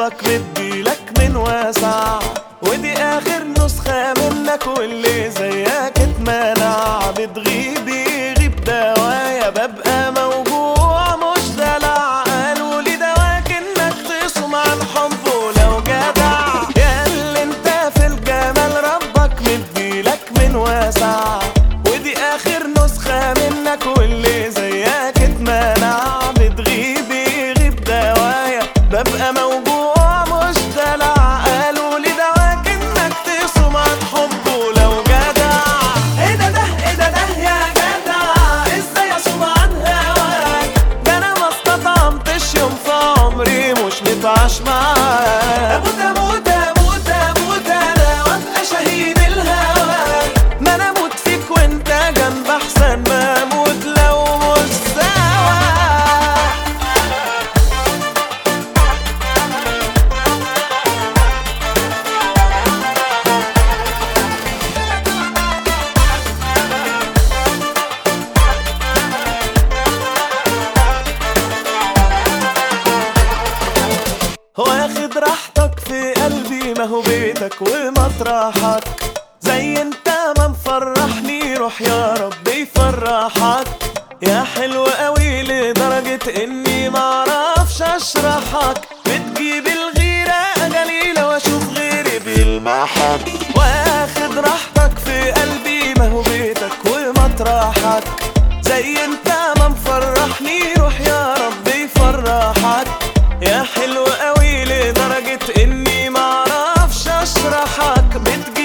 ربك مديلك من واسع، ودي اخر نسخة منك واللي زيك اتمنع. بتغيب يغيب دوايا، ببقى موجوع مش دلع. قالوا لي دواك انك تصوم عن حب ولو جدع. يا اللي انت في الجمال ربك مديلك من واسع، ودي اخر نسخة منك واللي زيك اتمنع. بتغيب يغيب دوايا، ببقى موجوع مش دلع. قالوا لي دواك انك تصوم عن حب ولو جدع. ايه ده يا جدع، ازاي اصوم عن هواك؟ ده انا ما استطعمتش يوم في عمري مش نتعاش معاك. اموت انا وابقى شهيد الهوى. ما انا اموت فيك وانت جنب احسن ما اموت لو مش سوا. واخد راحتك في قلبي، ما هو بيتك ومطرحك. زي انت ما مفرحني روح يا رب يفرحك. يا حلو قوي لدرجة اني معرفش اشرحك. بتجيب الغيرة جليلة واشوف غيري بيلمحك. واخد راحتك في قلبي، ما هو بيتك ومطرحك. زي انت ما مفرحني روح يا رب يفرحك. يا حلو قوي لدرجة اني معرفش اشرحك.